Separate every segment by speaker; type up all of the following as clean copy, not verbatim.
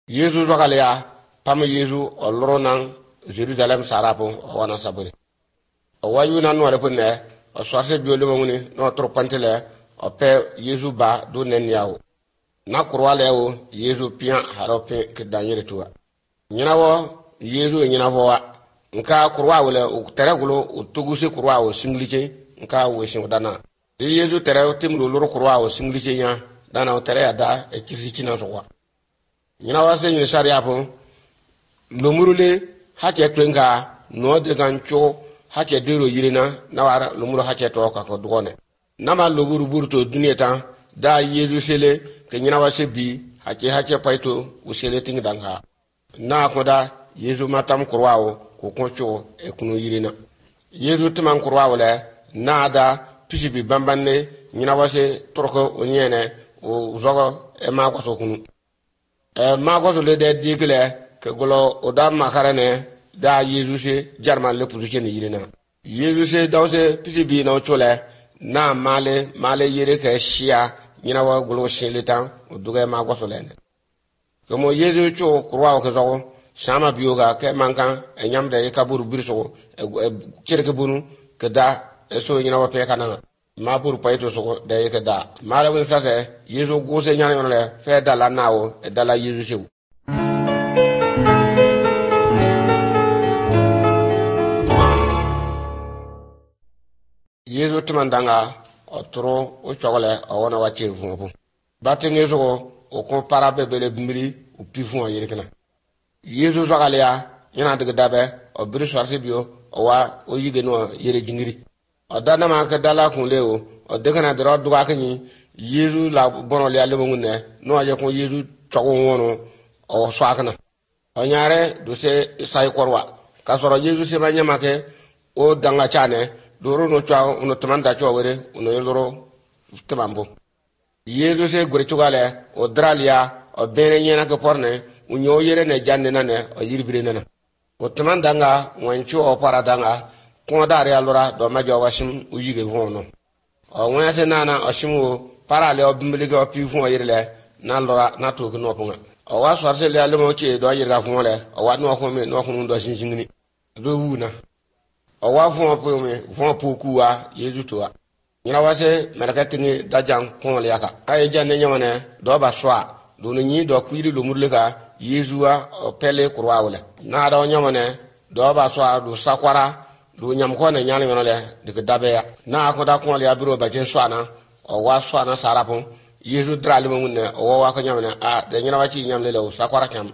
Speaker 1: Yesu zogalia pam Yesu oloronan Jerusalem sarapo wana sabure o wayu nan wala punne o soase biole moni no tro pantele o pe Yesu ba do nen yawo na kurwale wo Yesu pian harope ke danyere tuwa nyinawo Yesu nyinawo wa nka kurwa wala o teregulo o tuguse kurwa o singliche nka wo shin dana Yesu tere timlo loro kurwa o singliche nya dana o tere ada e kisi na sowa nyinawo se nyi sharia po lomurule hake twenga no de gancho hake dero yirina na wara lomuro hake to ka ko dugone nama loburu burto duniyata da Yesu sele ke nyinawo se bi hake paito usele tingdanga na ko da Yesu matam kurwawo ko koncho e kunu yirina Yesu timan kurwawo le na da pisibi bambanne nyinawo se torko onyene o zogo e ma ko so kunu ma ko so le de digle ke golo oda makarane da Yesu se jarman le puzuke ni yirina Yesu se dawse pisibi no chole na male yere ke shia nyinawo golo sheletan o duga ma ko so lene komo Yesu cho kurwawo ke zogo sama bioga ke mankan e nyamde e kaburu birso cerke bunu ke da eso nyinawo pe kananga ma buru paito so de ke da mala won sase Yesu gose nyane on le fe dala nawo e dala Yesu sew Yesu tumandanga otro o chogole o wona wache vumbu batenge so o ko para bebele bimiri o pifun yerekena Yesu zogalia yana daga dabe o biri sorti bio o wa o yige no yere jingiri o dana ma ka dala kun lewo o daga na dro duga kanyi Yesu la bono le ale ngunne no aje ko Yesu chogo wono o swakana o nyaare do se sai korwa ka soro Yesu se banya make o danga chane doro no chwa no tamanda chwa were no yoro tamambo Yesu se gore chugale o dralia o bene nyena ke porne unyo yere ne janne nane o yirbire nana o tamandanga wancho o paradanga ko dare alora do majo washim uyige hono o wese nana o shimu parale o bimbilige o pifun o yirle na lora na to ko nopunga o wa sorse le almo che do yira fun le o wa no ko me no ko ndo shinshingini do wuna o wa fun po me fun po kuwa Yesu toa nyina wase merakatingi dajang ko le yaka kay janne nyamane do ba swa do ni do kuiri lo murleka Yesua o pele kurwawle na da nyamane do ba swa do sakwara do nyam ko ne nyane ngole de dabe ya na ko da ko le abiro ba je swana o wa swana sarapon Yesu drali mo ne o wa ko nyamane a de nyina wa ci nyamle le o sakwara kam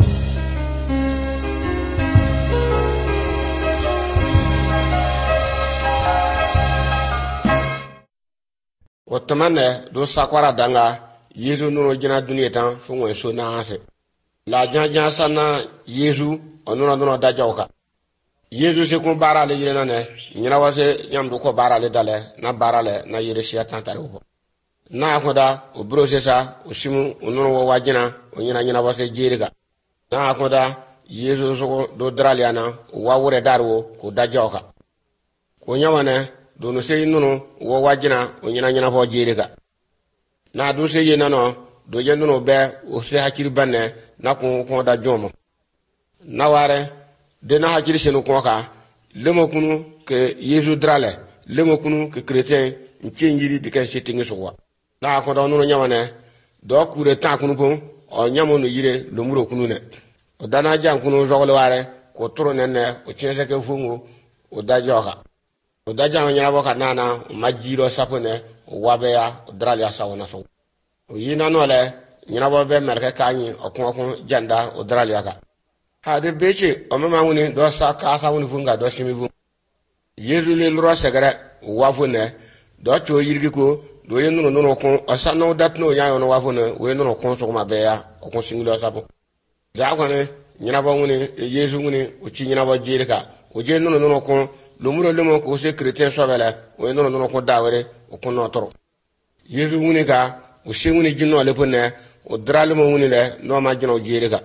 Speaker 1: o tamane do sakwara danga Yesu no jina duniya tan fu won so na ase la janja sana Yesu onono no dajawka Yesu se ko barale yire nane nyina wase nyamdu ko barale dale na barale na yire sia tantare ko na ko da o brosesa o shimu onono wo wajina o nyina wase jeriga na ko da Yesu so do draliana wa wure darwo ko dajawka ko nyawane do no sey nunu wo wajina o nyina fo jeriga na do se yena no do je no be o se hakiri banne na ko da jomo na ware de na hakiri se no ko ka lemo kunu ke Yesu drale lemo kunu ke chrétien nchengiri de ka settingi so wa na ko do no nyamane do kure ta kunu bon o nyamo no yire lo muro kunu ne o dana jan kunu jogole ware ko toro nenne o chense ke fungu o da joka o da jan nyana boka nana majiro sapone o wabeya o drale asawona so o yina no le nyina bo be merke kanyi o ko janda o drale aka ha de beche o mama woni do sa ka sa woni funga do shimi bu Yesu le lro segere wafune do to yirgi ko do yenu no ko o sa no dat no nya no wafune we no ko so ma be ya o ko singlo sapo ja ko ne nyina bo woni Yesu woni o ci nyina bo jirika o je no ko lo muro le mo ko se chrétien so bele we no ko dawere o ko no toro Yesu woni ka o se woni jinno le pone o drale mo woni le no ma jino jirika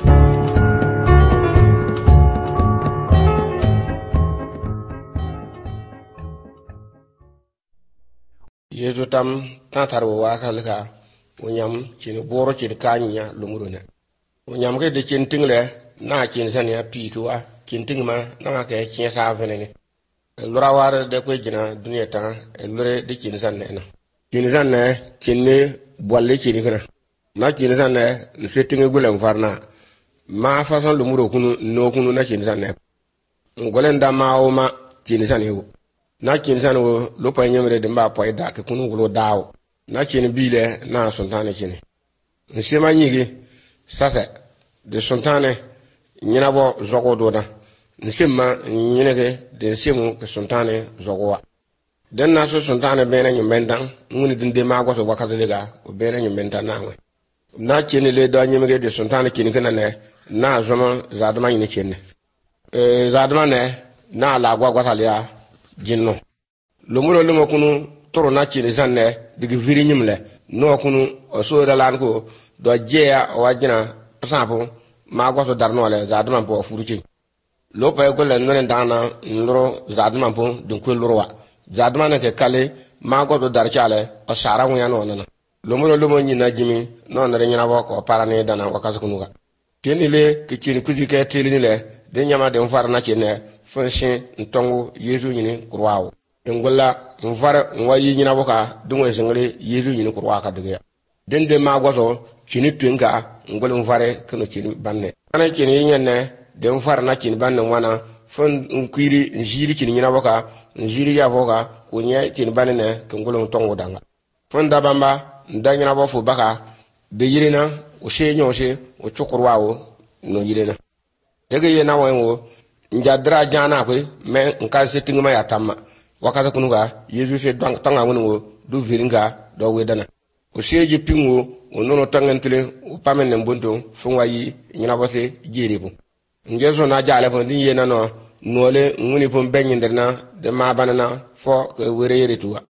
Speaker 1: Yesu tam tantarwo wa kalka o nyam ci no boro ci kanya lo muro ne nyam ke de chen tingle na chen san ya pi ko wa chen ting ma na ke chen sa venene lura war de ko jina duniya ta lure de chen san ne na chen san ne chen ne bolle chen kana na chen san ne se tinge gulen farna ma façon lu muro kunu no kunu na chen san ne golen da ma o ma chen san yo na chen san wo lo pa nyamre de mba po da ke kunu gulo dawo na chen bile na sontane chen nsema nyigi sasa de sontane nyina bo zogo doda nsema nyinege de nsemu ke sontane zogo wa den na so sontane bene nyumbendan nguni dinde ma go so wakati lega o bene nyumbendan na we na cheni le do nyimege de sontane cheni kana ne na zomo zaduma nyine chenne zaduma ne na la gwa gwatalia jinno lomulo lumo kunu toro na cheni sanne digi viri nyimle no kunu o so da lan ko do jeya o wajina pasapo ma go so darno le zaduma po furuchi lo pa ko le non dana nro zaduma po dun ko lorwa zaduma ne ke kale ma go do darchale o sara wu yano nana lomulo lumo nyina jimi non re nyina bo ko parane dana wakaso kunuga tenile ke chini kuji ke telini le de nyama de mfara na chene fonsin ntongo yesu nyini kurwawo ngola mfara nwayi nyina boka dunwe singre yesu nyini kurwa ka dige den de ma goso chini twenga ngol mfare kano chini banne ana chini nyenne de mfara na chini banne wana fon nkwiri njiri chini nyina boka njiri ya boka kunye chini banne ne ngol ntongo danga fon dabamba ndanyina bo fu baka be yirina o shenyose o chukurwawo no yirena dege yena wanwo njadra jana ko me nkan setting ma ya tamma wakata kunuga yesu se tanga wonwo du viringa do wedana o sheje pingo o nono tangantele o pamene mbonto funwa yi nyina bose jiribu ngeso na jale bo din yena no nole nguni pom benyenderna de ma banana fo ko were yere tuwa